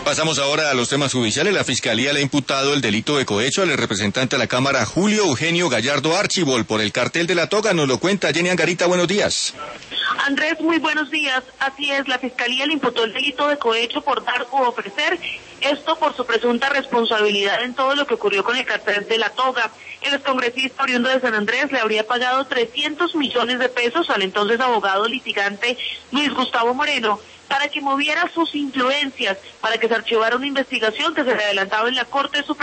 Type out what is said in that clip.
Pasamos ahora a los temas judiciales. La Fiscalía le ha imputado el delito de cohecho al representante de la Cámara, Julio Eugenio Gallardo Archibol, por el cartel de la toga. Nos lo cuenta Jenny Angarita, buenos días. Andrés, muy buenos días. Así es, la Fiscalía le imputó el delito de cohecho por dar u ofrecer, esto por su presunta responsabilidad en todo lo que ocurrió con el cartel de la toga. El excongresista oriundo de San Andrés le habría pagado 300 millones de pesos al entonces abogado litigante Luis Gustavo Moreno para que moviera sus influencias, para que se archivara una investigación que se le adelantaba en la Corte Suprema